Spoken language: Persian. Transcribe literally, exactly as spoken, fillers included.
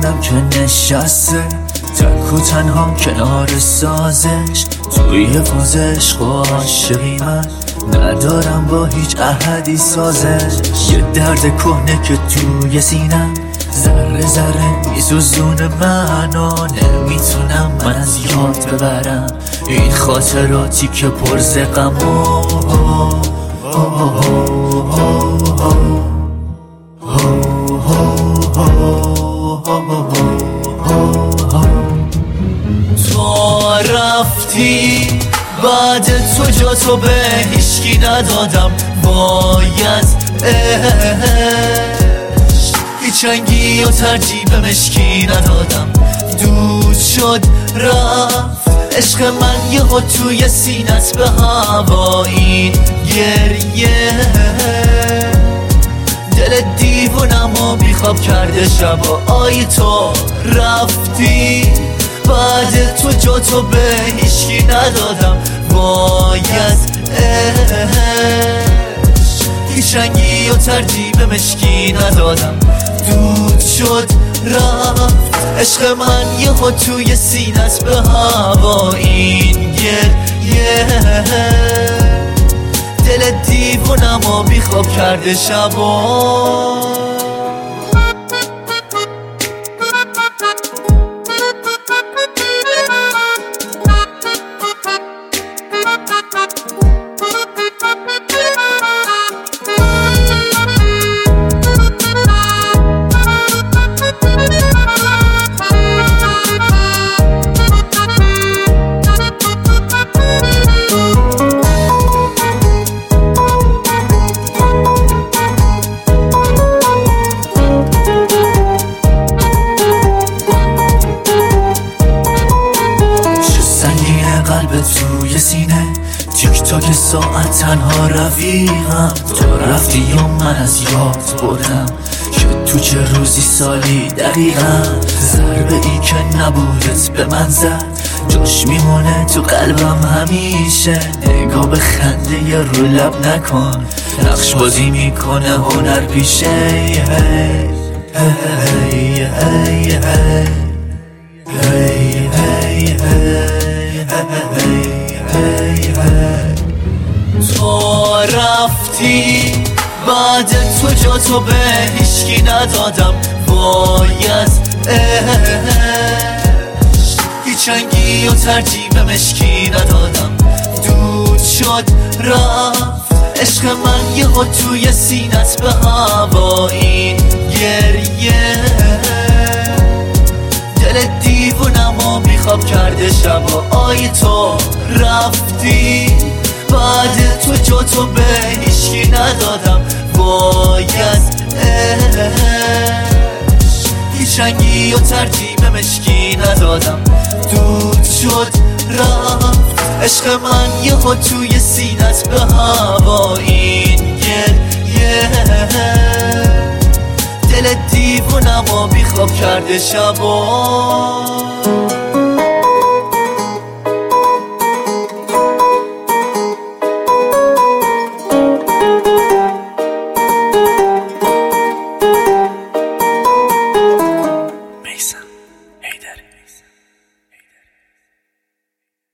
یادم که نشسته تک و تنها کنار سازش، توی فاز عشق و عاشقی من ندارم با هیچ احدی سازش. یه درد کهنه که توی سینم ذره ذره میسوزونه منو، نمیتونم من از یاد ببرم این خاطراتی که پر ز غمه. تو رفتی بعد تو جا تو به هیچکی ندادم، باید هیچ رنگی و ترجیب مشکی ندادم. دود شد رفت عشق من یه ها توی سینت به هوا، این گریه دل دیوونم و بیخواب کرده شبا. آی تو رفتی بعد تو جا تو به هیچکی ندادم، باید هیچ رنگی و ترجیب مشکی ندادم. دود شد رفت عشق من یه ها توی سینت به هوا، این گریه دل دیوونم و بیخواب کرده شبا. قلب توی سینه تیک تاک ساعت تنها رفیقم. تو رفتی یا من از یاد بردم که تو چه روزی سالی دقیقا. ضربه ای که نبودت به من زد جاش میمونه تو قلبم همیشه. نگاه به خنده ی رو لب نکن، نقش بازی میکنه هنر پیشه. هی هی هی هی هی تو رفتی بعد تو جا تو به هیچکی ندادم، باید هیچ رنگی و ترجیب مشکی ندادم. دود شد رفت عشق من یه ها توی سینت به هوا، این گریه دل دیوونم و بیخواب کرده شبا. آی تو رفتی بعد تو جا تو به هیچکی ندادم، باید هیچ رنگی و ترجیب مشکی ندادم. دود شد رفت عشق من یه ها توی سینت به هوا، این گریه دل دیوونم و بیخواب کرده شبا.